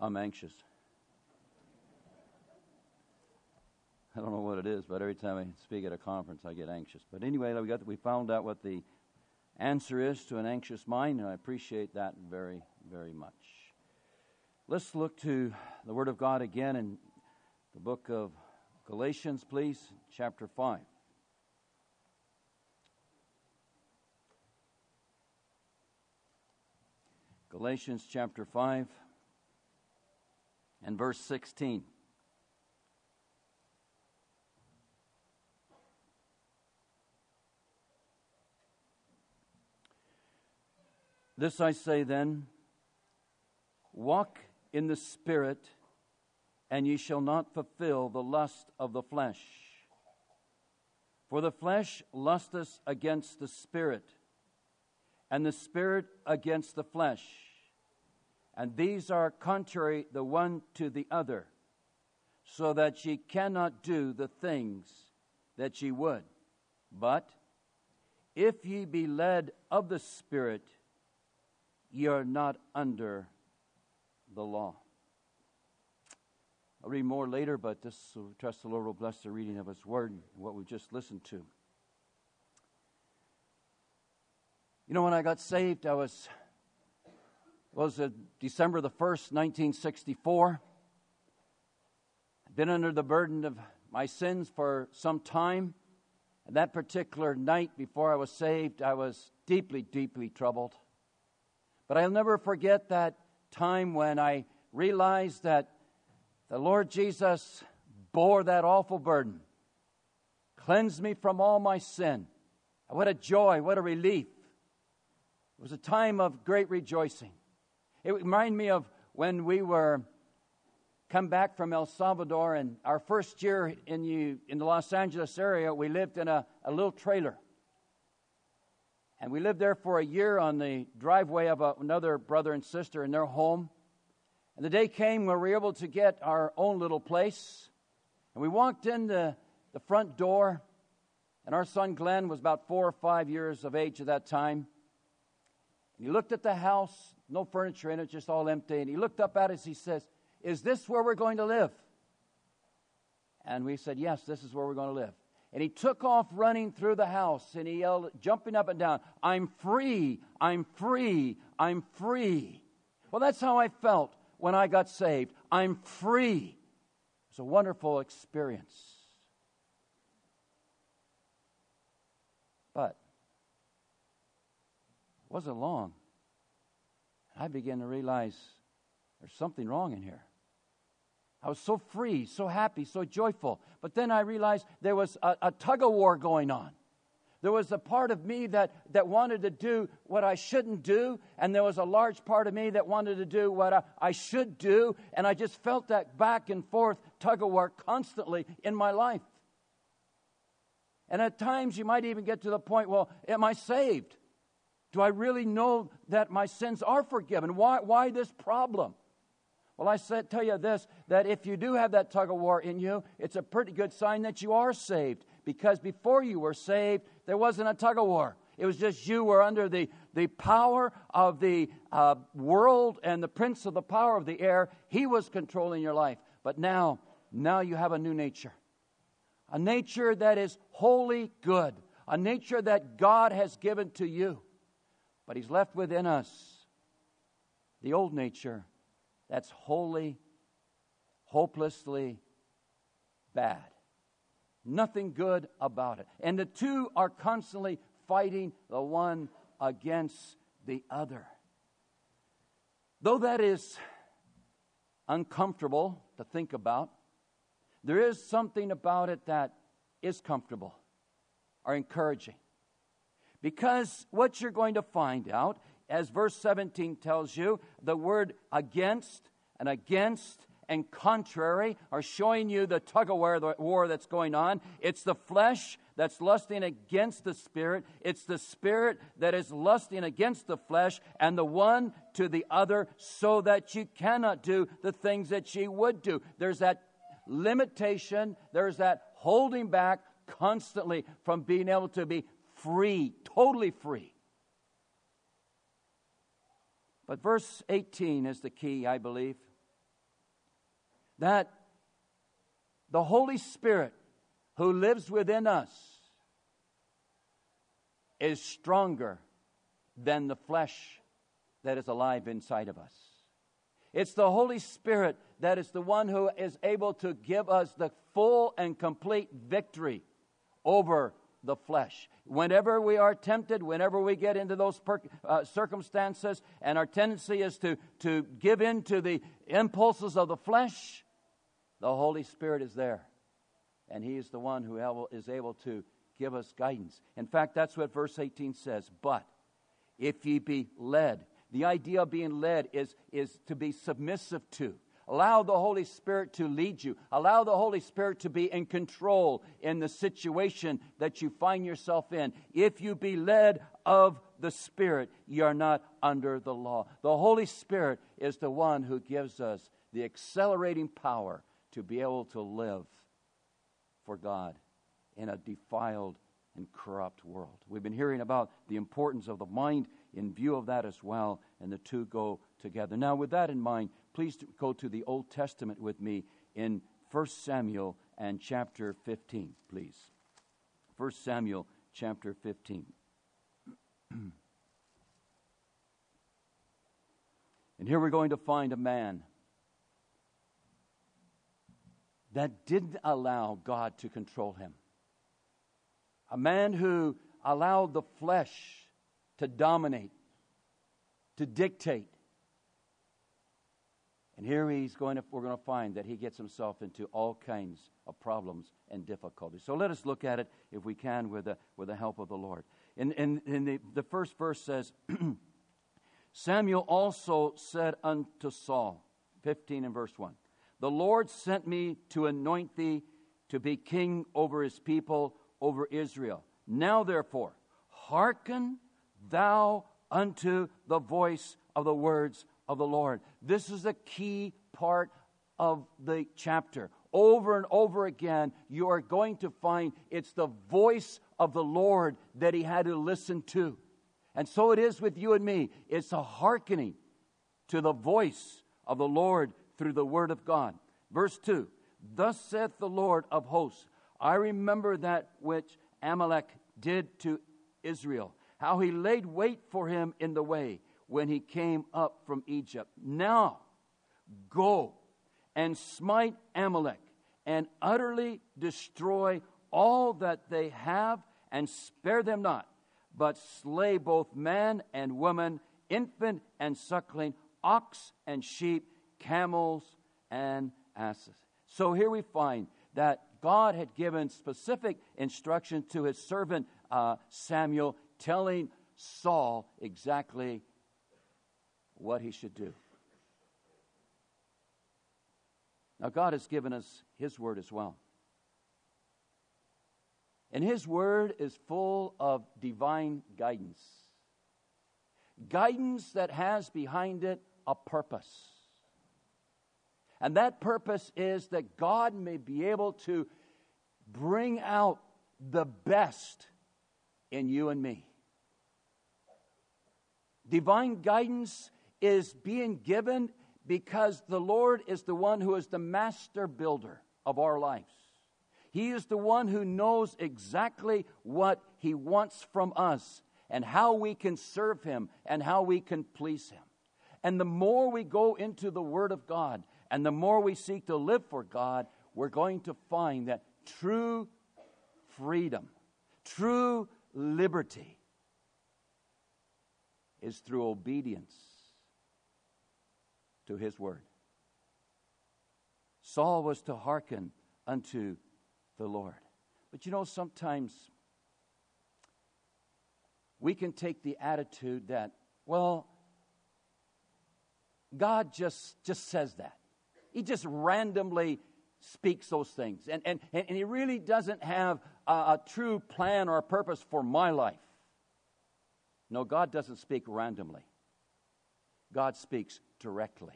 I'm anxious. I don't know what it is, but every time I speak at a conference, I get anxious. But anyway, we found out what the answer is to an anxious mind, and I appreciate that very, very much. Let's look to the Word of God again in the book of Galatians, please, chapter 5. Galatians chapter 5 and verse 16. This I say then, walk in the Spirit, and ye shall not fulfill the lust of the flesh. For the flesh lusteth against the Spirit, and the Spirit against the flesh. And these are contrary the one to the other, so that ye cannot do the things that ye would. But if ye be led of the Spirit, ye are not under the law. I'll read more later, but trust the Lord will bless the reading of His Word and what we just listened to. You know, when I got saved, it was December the 1st, 1964. I'd been under the burden of my sins for some time. And that particular night before I was saved, I was deeply, deeply troubled. But I'll never forget that time when I realized that the Lord Jesus bore that awful burden, cleansed me from all my sin. What a joy, what a relief. It was a time of great rejoicing. It reminded me of when we were come back from El Salvador, and our first year in the Los Angeles area, we lived in a little trailer. And we lived there for a year on the driveway of another brother and sister in their home. And the day came where we were able to get our own little place. And we walked in the front door, and our son Glenn was about 4 or 5 years of age at that time. And he looked at the house, no furniture in it, just all empty. And he looked up at us, he says, "Is this where we're going to live?" And we said, "Yes, this is where we're going to live." And he took off running through the house, and he yelled, jumping up and down, "I'm free, I'm free, I'm free." Well, that's how I felt when I got saved. I'm free. It was a wonderful experience. But it wasn't long. I began to realize there's something wrong in here. I was so free, so happy, so joyful. But then I realized there was a tug-of-war going on. There was a part of me that wanted to do what I shouldn't do, and there was a large part of me that wanted to do what I should do, and I just felt that back and forth tug-of-war constantly in my life. And at times you might even get to the point, well, am I saved? Do I really know that my sins are forgiven? Why this problem? Well, tell you this, that if you do have that tug-of-war in you, it's a pretty good sign that you are saved. Because before you were saved, there wasn't a tug-of-war. It was just you were under the power of the world and the prince of the power of the air. He was controlling your life. But now you have a new nature. A nature that is wholly good. A nature that God has given to you. But He's left within us the old nature that's wholly, hopelessly bad. Nothing good about it. And the two are constantly fighting the one against the other. Though that is uncomfortable to think about, there is something about it that is comfortable or encouraging. Because what you're going to find out, as verse 17 tells you, the word against and contrary are showing you the tug-of-war that's going on. It's the flesh that's lusting against the Spirit. It's the Spirit that is lusting against the flesh, and the one to the other, so that you cannot do the things that ye would do. There's that limitation. There's that holding back constantly from being able to be free, totally free. But verse 18 is the key, I believe. that the Holy Spirit who lives within us is stronger than the flesh that is alive inside of us. It's the Holy Spirit that is the one who is able to give us the full and complete victory over the flesh. Whenever we are tempted, whenever we get into those circumstances, and our tendency is to give in to the impulses of the flesh, the Holy Spirit is there. And He is the one who is able to give us guidance. In fact, that's what verse 18 says. But if ye be led, the idea of being led is to be submissive to. Allow the Holy Spirit to lead you. Allow the Holy Spirit to be in control in the situation that you find yourself in. If you be led of the Spirit, you are not under the law. The Holy Spirit is the one who gives us the accelerating power to be able to live for God in a defiled and corrupt world. We've been hearing about the importance of the mind in view of that as well, and the two go together. Now, with that in mind, please go to the Old Testament with me in 1 Samuel and chapter 15, please. 1 Samuel chapter 15. And here we're going to find a man that didn't allow God to control him. A man who allowed the flesh to dominate, to dictate. And here we're going to find that he gets himself into all kinds of problems and difficulties. So let us look at it, if we can, with the help of the Lord. In the first verse says, Samuel also said unto Saul, 15 and verse 1, the Lord sent me to anoint thee to be king over his people, over Israel. Now therefore, hearken thou unto the voice of the words of the Lord. This is a key part of the chapter. Over and over again, you are going to find it's the voice of the Lord that he had to listen to. And so it is with you and me. It's a hearkening to the voice of the Lord through the word of God. Verse 2, thus saith the Lord of hosts, I remember that which Amalek did to Israel, how he laid wait for him in the way when he came up from Egypt. Now go and smite Amalek and utterly destroy all that they have, and spare them not, but slay both man and woman, infant and suckling, ox and sheep, camels and asses. So here we find that God had given specific instruction to his servant Samuel, telling Saul exactly what he should do. Now, God has given us his word as well. And his word is full of divine guidance. Guidance that has behind it a purpose. And that purpose is that God may be able to bring out the best in you and me. Divine guidance is being given because the Lord is the one who is the master builder of our lives. He is the one who knows exactly what he wants from us and how we can serve him and how we can please him. And the more we go into the Word of God and the more we seek to live for God, we're going to find that true freedom, true liberty is through obedience to his word. Saul was to hearken unto the Lord. But you know, sometimes we can take the attitude that, well, God just says that. He just randomly speaks those things. And he really doesn't have a true plan or a purpose for my life. No, God doesn't speak randomly. God speaks directly.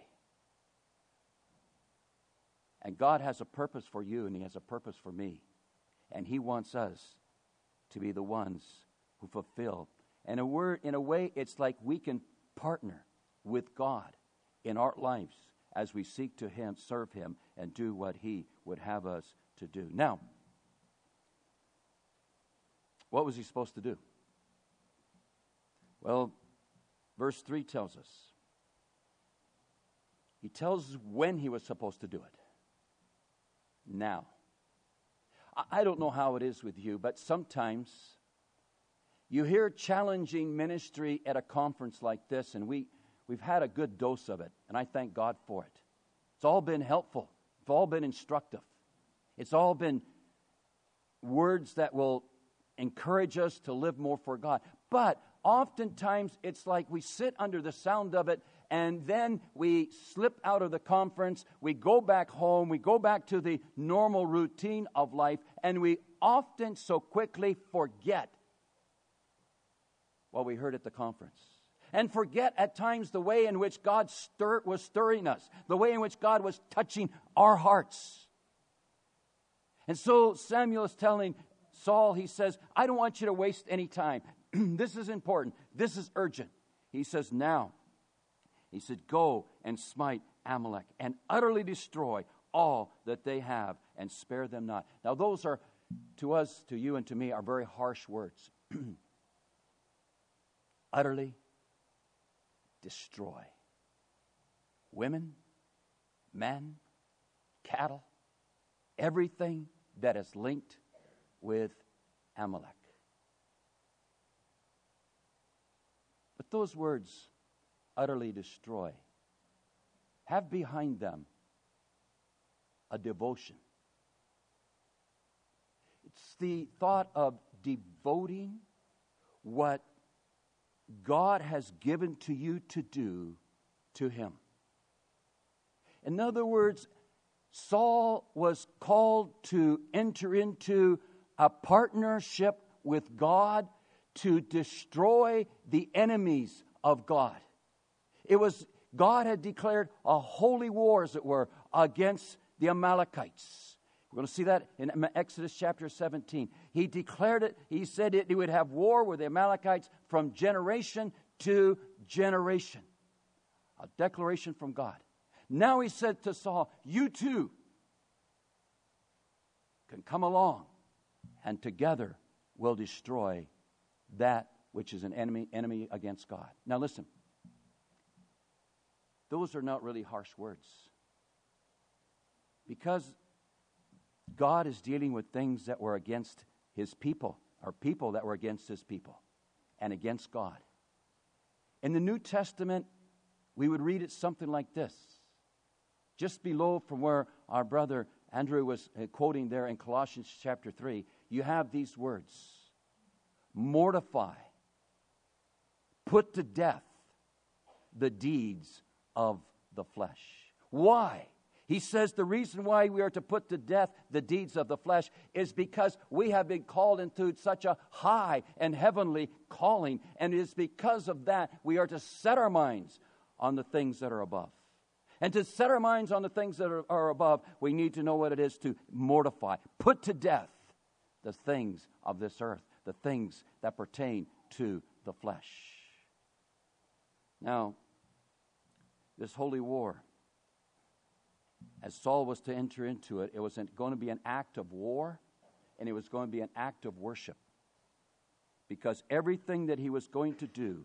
And God has a purpose for you, and he has a purpose for me. And he wants us to be the ones who fulfill. And in a way, it's like we can partner with God in our lives as we seek to serve Him and do what He would have us to do. Now, what was he supposed to do? Well, verse 3 tells us. He tells us when he was supposed to do it. Now. I don't know how it is with you, but sometimes you hear challenging ministry at a conference like this, and we've had a good dose of it, and I thank God for it. It's all been helpful. It's all been instructive. It's all been words that will encourage us to live more for God. But oftentimes it's like we sit under the sound of it, and then we slip out of the conference, we go back home, we go back to the normal routine of life, and we often so quickly forget what we heard at the conference. And forget at times the way in which God was stirring us, the way in which God was touching our hearts. And so Samuel is telling Saul, he says, I don't want you to waste any time. This is important. This is urgent. He says, now. He said, go and smite Amalek and utterly destroy all that they have and spare them not. Now those are, to us, to you and to me, are very harsh words. Utterly destroy. Women, men, cattle, everything that is linked with Amalek. But those words, utterly destroy, have behind them a devotion. It's the thought of devoting what God has given to you to do to Him. In other words, Saul was called to enter into a partnership with God to destroy the enemies of God. It was, God had declared a holy war, as it were, against the Amalekites. We're going to see that in Exodus chapter 17. He declared it, he said he would have war with the Amalekites from generation to generation. A declaration from God. Now he said to Saul, you too can come along, and together we'll destroy that which is an enemy against God. Now listen. Those are not really harsh words. Because God is dealing with things that were against His people, or people that were against His people, and against God. In the New Testament, we would read it something like this. Just below from where our brother Andrew was quoting there in Colossians chapter 3, you have these words. Mortify, put to death the deeds of the flesh. Why? He says the reason why we are to put to death the deeds of the flesh is because we have been called into such a high and heavenly calling, and it is because of that we are to set our minds on the things that are above. And to set our minds on the things that are above, we need to know what it is to mortify, put to death the things of this earth, the things that pertain to the flesh. Now, this holy war, as Saul was to enter into it, it was going to be an act of war, and it was going to be an act of worship. Because everything that he was going to do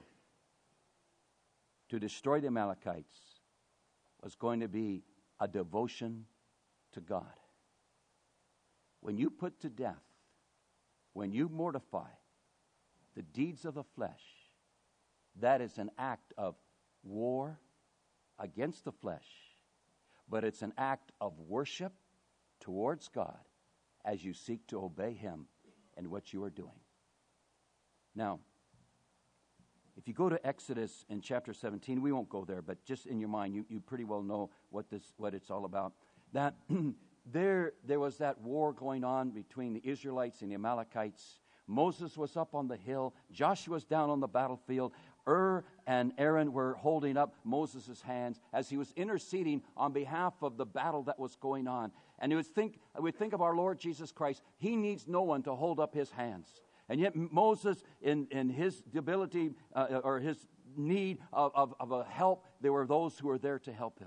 to destroy the Amalekites was going to be a devotion to God. When you put to death, when you mortify the deeds of the flesh, that is an act of war against the flesh, but it's an act of worship towards God as you seek to obey Him in what you are doing. Now, if you go to Exodus in chapter 17, we won't go there, but just in your mind, you pretty well know what it's all about. That there was that war going on between the Israelites and the Amalekites. Moses was up on the hill. Joshua was down on the battlefield. And Aaron were holding up Moses' hands as he was interceding on behalf of the battle that was going on. And we think of our Lord Jesus Christ. He needs no one to hold up his hands. And yet Moses, in his ability or his need of a help, there were those who were there to help him.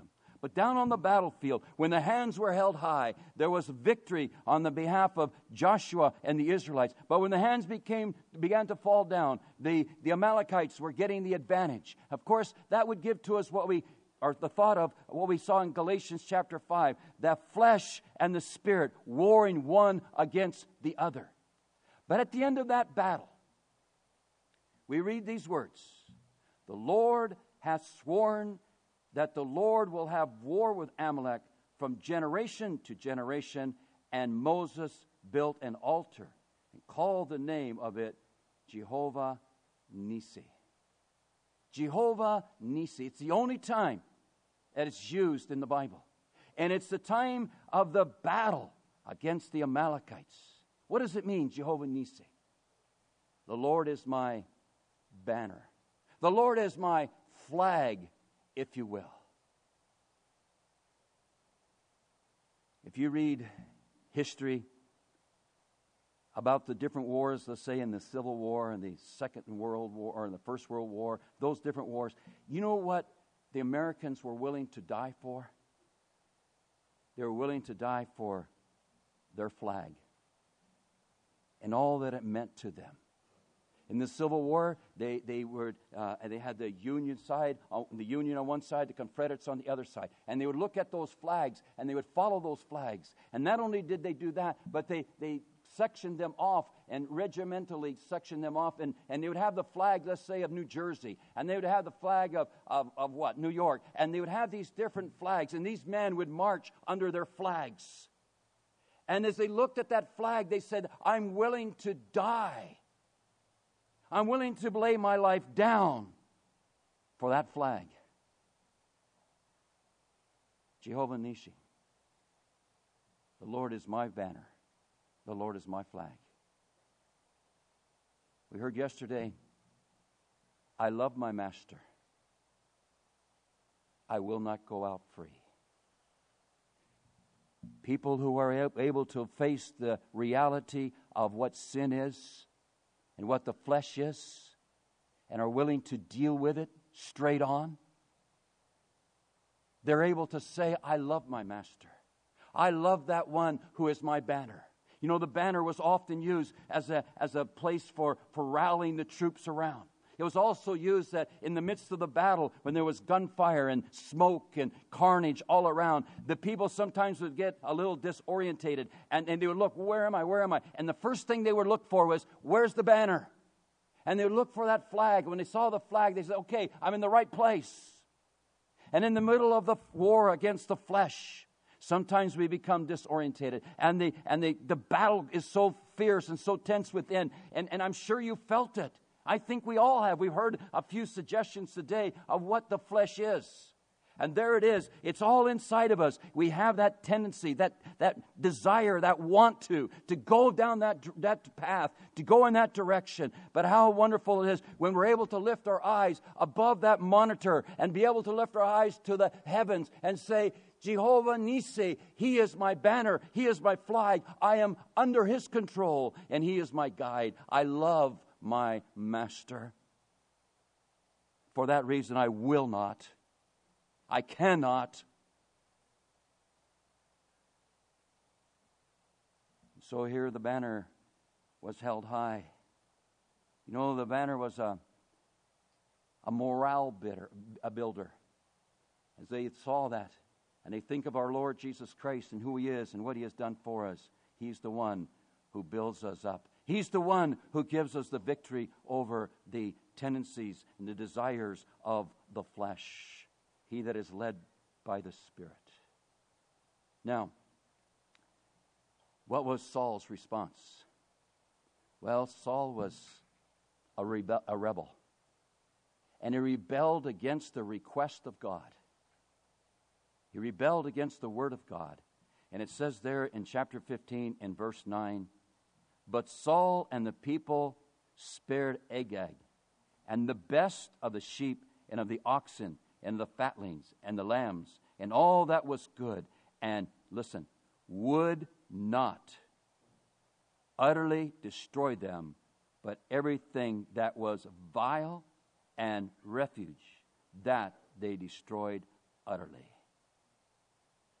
But down on the battlefield, when the hands were held high, there was victory on the behalf of Joshua and the Israelites. But when the hands began to fall down, the Amalekites were getting the advantage. Of course, that would give to us the thought of what we saw in Galatians chapter 5, the flesh and the spirit warring one against the other. But at the end of that battle, we read these words, "The Lord hath sworn that the Lord will have war with Amalek from generation to generation, and Moses built an altar and called the name of it Jehovah Nissi." Jehovah Nissi. It's the only time that it's used in the Bible. And it's the time of the battle against the Amalekites. What does it mean, Jehovah Nissi? The Lord is my banner. The Lord is my flag, if you will. If you read history about the different wars, let's say in the Civil War and the Second World War or in the First World War, those different wars, you know what the Americans were willing to die for? They were willing to die for their flag and all that it meant to them. In the Civil War, they had the Union side, the Union on one side, the Confederates on the other side, and they would look at those flags and they would follow those flags. And not only did they do that, but they sectioned them off and regimentally sectioned them off, and they would have the flag, let's say, of New Jersey, and they would have the flag of what? New York, and they would have these different flags, and these men would march under their flags. And as they looked at that flag, they said, "I'm willing to die. I'm willing to lay my life down for that flag." Jehovah Nissi. The Lord is my banner. The Lord is my flag. We heard yesterday, I love my master. I will not go out free. People who are able to face the reality of what sin is and what the flesh is, and are willing to deal with it straight on, they're able to say, I love my master. I love that one who is my banner. You know, the banner was often used as a place for rallying the troops around. It was also used that in the midst of the battle, when there was gunfire and smoke and carnage all around, the people sometimes would get a little disorientated, and they would look, where am I, where am I? And the first thing they would look for was, where's the banner? And they would look for that flag. When they saw the flag, they said, okay, I'm in the right place. And in the middle of the war against the flesh, sometimes we become disorientated, and the battle is so fierce and so tense within, and I'm sure you felt it. I think we all have. We've heard a few suggestions today of what the flesh is. And there it is. It's all inside of us. We have that tendency, that desire, that want to go down that path, to go in that direction. But how wonderful it is when we're able to lift our eyes above that monitor and be able to lift our eyes to the heavens and say, Jehovah Nissi, He is my banner, He is my flag. I am under His control, and He is my guide. I love my master. For that reason, I will not. I cannot. So here the banner was held high. You know, the banner was a morale builder. As they saw that, and they think of our Lord Jesus Christ and who He is and what He has done for us, He's the one who builds us up. He's the one who gives us the victory over the tendencies and the desires of the flesh. He that is led by the Spirit. Now, what was Saul's response? Well, Saul was a rebel. And he rebelled against the request of God. He rebelled against the Word of God. And it says there in chapter 15 and verse 9, but Saul and the people spared Agag, and the best of the sheep and of the oxen and the fatlings and the lambs and all that was good, and listen, would not utterly destroy them, but everything that was vile and refuge, that they destroyed utterly.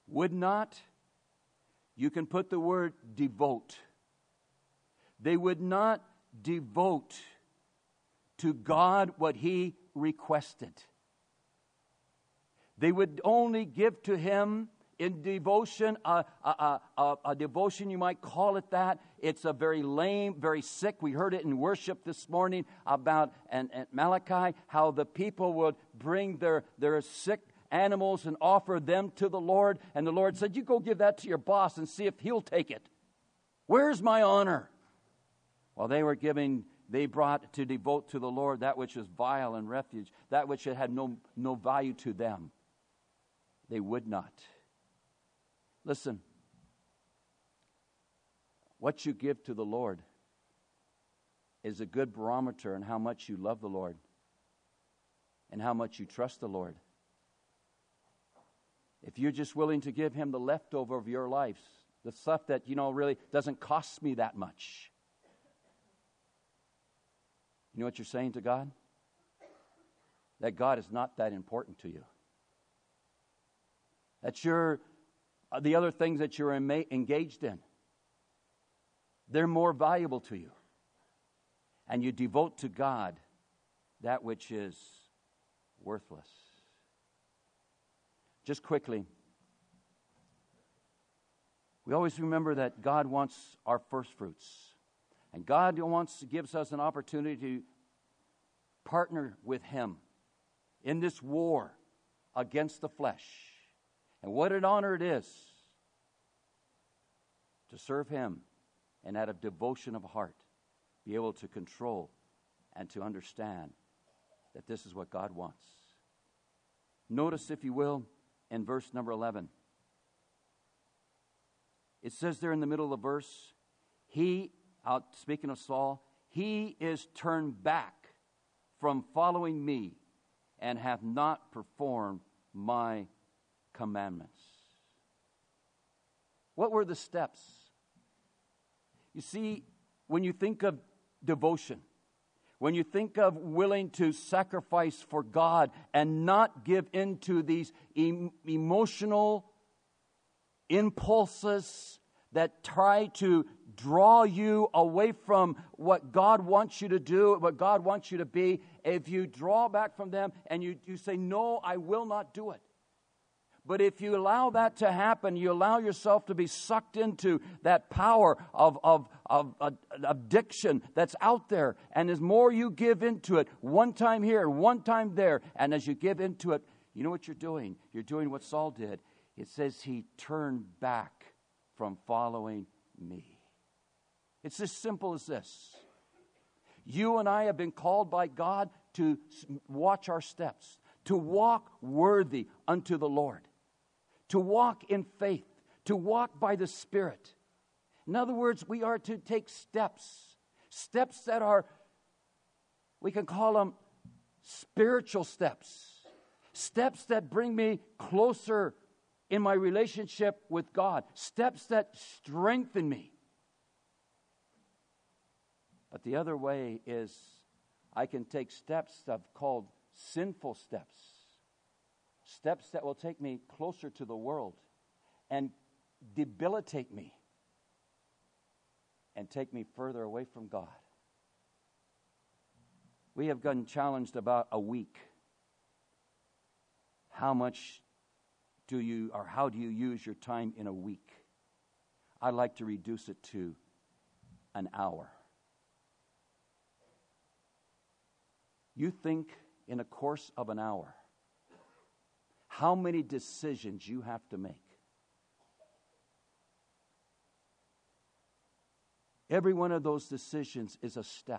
would not, you can put the word devote. They would not devote to God what He requested. They would only give to Him in devotion, a devotion, you might call it that. It's a very lame, very sick. We heard it in worship this morning about and Malachi, how the people would bring their sick animals and offer them to the Lord. And the Lord said, you go give that to your boss and see if he'll take it. Where's my honor? Well, they brought to devote to the Lord that which is vile and refuge, that which had no value to them. They would not. Listen, what you give to the Lord is a good barometer in how much you love the Lord and how much you trust the Lord. If you're just willing to give Him the leftover of your life, the stuff that, really doesn't cost me that much. You know what you're saying to God? That God is not that important to you. That the other things that you're engaged in, they're more valuable to you. And you devote to God that which is worthless. Just quickly, we always remember that God wants our first fruits. And God gives us an opportunity to partner with Him in this war against the flesh. And what an honor it is to serve Him and out of devotion of heart be able to control and to understand that this is what God wants. Notice, if you will, in verse number 11. It says there in the middle of the verse, speaking of Saul, he is turned back from following me and hath not performed my commandments. What were the steps? You see, when you think of devotion, when you think of willing to sacrifice for God and not give in to these emotional impulses that try to draw you away from what God wants you to do, what God wants you to be, if you draw back from them and you say, no, I will not do it. But if you allow that to happen, you allow yourself to be sucked into that power of addiction that's out there. And as more you give into it, one time here, one time there, and as you give into it, you know what you're doing? You're doing what Saul did. It says he turned back from following me. It's as simple as this. You and I have been called by God to watch our steps, to walk worthy unto the Lord, to walk in faith, to walk by the Spirit. In other words, we are to take steps that are, we can call them spiritual steps that bring me closer in my relationship with God, steps that strengthen me. But the other way is I can take steps that I've called sinful steps that will take me closer to the world and debilitate me and take me further away from God. We have gotten challenged about a week. How do you use your time in a week? I'd like to reduce it to an hour. You think in a course of an hour how many decisions you have to make. Every one of those decisions is a step.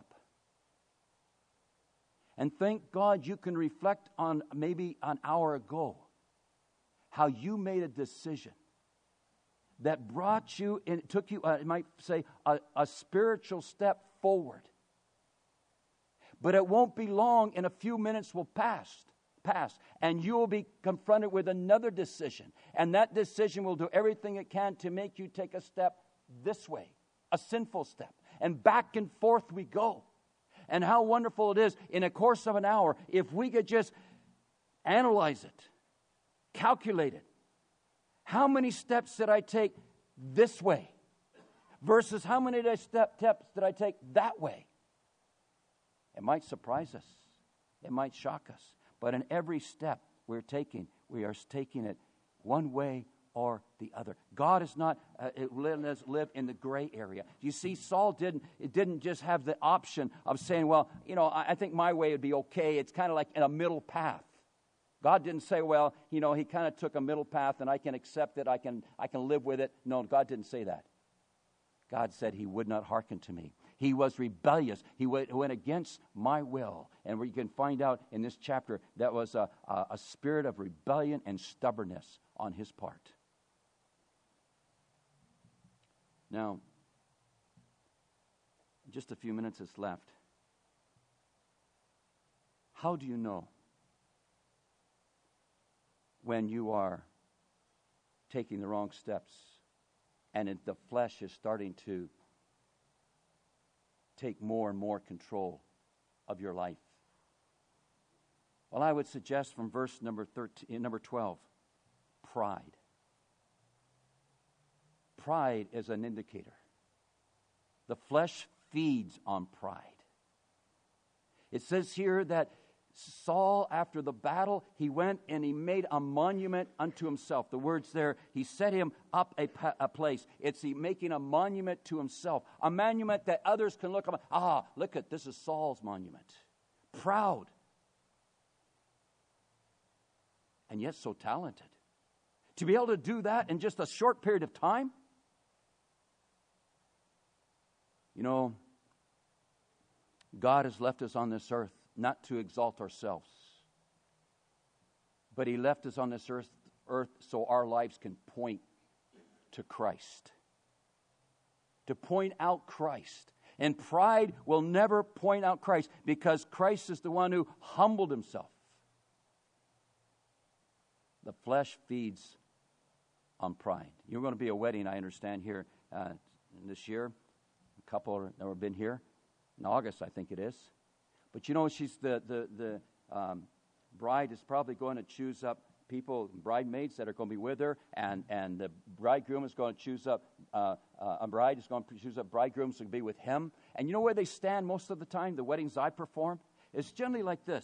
And thank God you can reflect on maybe an hour ago how you made a decision that brought you, and it took you, I might say, a spiritual step forward. But it won't be long, and a few minutes will pass, and you will be confronted with another decision. And that decision will do everything it can to make you take a step this way, a sinful step. And back and forth we go. And how wonderful it is, in a course of an hour, if we could just analyze it, calculate it, How many steps did I take this way versus how many steps did I take that way? It might surprise us. It might shock us. But in every step we're taking, we are taking it one way or the other. God is not letting us live in the gray area. You see, Saul didn't just have the option of saying, well, I think my way would be okay. It's kind of like in a middle path. God didn't say, well, he kind of took a middle path and I can accept it. I can live with it. No, God didn't say that. God said he would not hearken to me. He was rebellious. He went against my will. And you can find out in this chapter that was a spirit of rebellion and stubbornness on his part. Now, just a few minutes is left. How do you know when you are taking the wrong steps and the flesh is starting to take more and more control of your life? Well, I would suggest from verse number 12, pride. Pride is an indicator. The flesh feeds on pride. It says here that Saul, after the battle, he went and he made a monument unto himself. The words there, he set him up a place. It's he making a monument to himself. A monument that others can look up. Look at, this is Saul's monument. Proud. And yet so talented. To be able to do that in just a short period of time. God has left us on this earth not to exalt ourselves, but he left us on this earth so our lives can point to Christ. To point out Christ. And pride will never point out Christ because Christ is the one who humbled himself. The flesh feeds on pride. You're going to be a wedding, I understand, here this year. A couple that have been here in August, I think it is. But she's the bride is probably going to choose up people, bridesmaids that are going to be with her, and the bridegroom is going to choose up a bride is going to choose up bridegrooms to be with him. And you know where they stand most of the time? The weddings I perform, it's generally like this.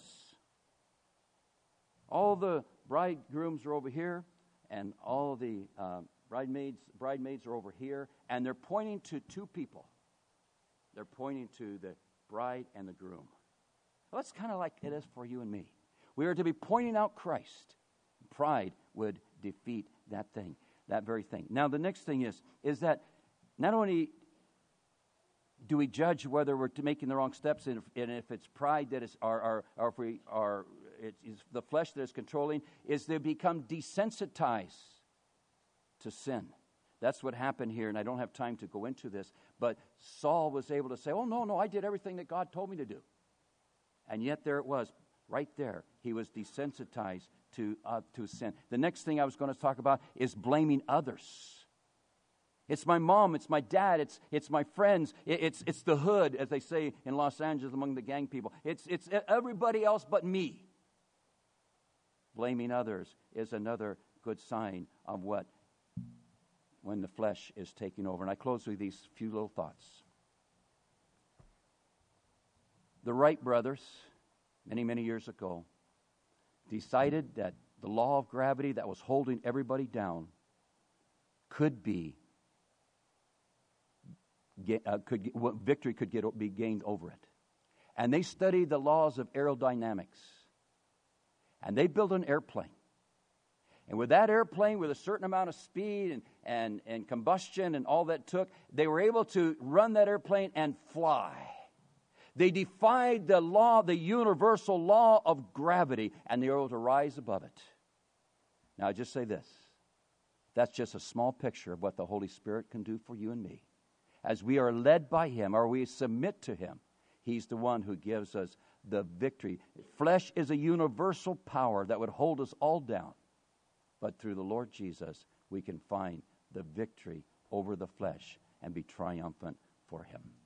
All the bridegrooms are over here, and all the bridesmaids are over here, and they're pointing to two people. They're pointing to the bride and the groom. Well, that's kind of like it is for you and me. We are to be pointing out Christ. Pride would defeat that thing, that very thing. Now, the next thing is that not only do we judge whether we're making the wrong steps, and if it's pride that is, or if we are, it's the flesh that is controlling, is they become desensitized to sin. That's what happened here, and I don't have time to go into this, but Saul was able to say, oh, no, I did everything that God told me to do. And yet there it was, right there. He was desensitized to sin. The next thing I was going to talk about is blaming others. It's my mom, it's my dad, it's my friends, it's the hood, as they say in Los Angeles among the gang people. It's everybody else but me. Blaming others is another good sign of when the flesh is taking over. And I close with these few little thoughts. The Wright brothers, many, many years ago, decided that the law of gravity that was holding everybody down victory could be gained over it. And they studied the laws of aerodynamics. And they built an airplane. And with that airplane, with a certain amount of speed and combustion and all that took, they were able to run that airplane and fly. They defied the universal law of gravity, and they were able to rise above it. Now, I just say this. That's just a small picture of what the Holy Spirit can do for you and me. As we are led by Him, or we submit to Him, He's the one who gives us the victory. Flesh is a universal power that would hold us all down. But through the Lord Jesus, we can find the victory over the flesh and be triumphant for Him.